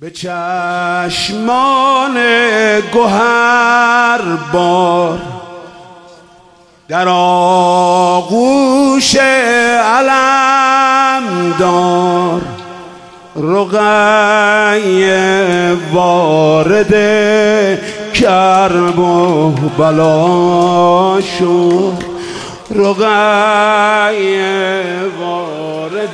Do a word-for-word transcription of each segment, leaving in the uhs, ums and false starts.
به چشمان گوهر بار در آغوش علمدار رقیه وارد کرب و بلا شد، رقیه وارد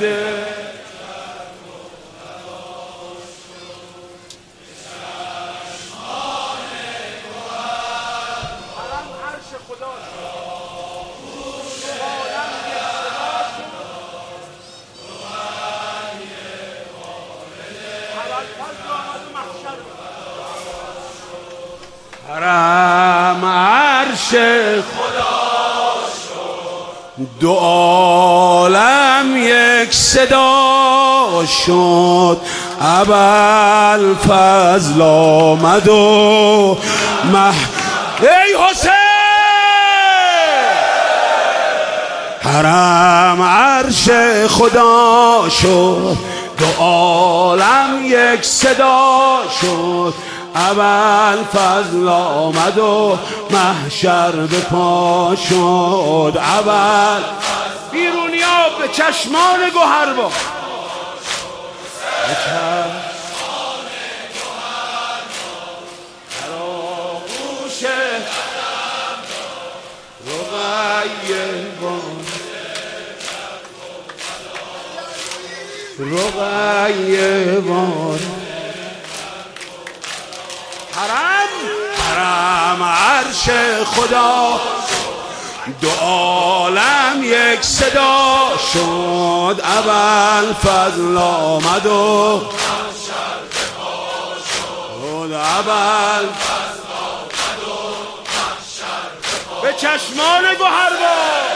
حرم عرش خدا شد، دو عالم یک صدا شد. ابوالفضل آمد و مح ای حسین، حرم عرش خدا شد، دو عالم یک صدا شد. ابوالفضل آمد و محشر به پا شد. اول بیرونیا به چشمان گوهر با به چشمان گوهر در آغوش رقیه رقیه وار حرم حرم عرش خدا، دو عالم یک صدا شد. ابوالفضل آمد و محشر به پا شد. ابوالفضل آمد و محشر به پا شد. به چشمان گوهر با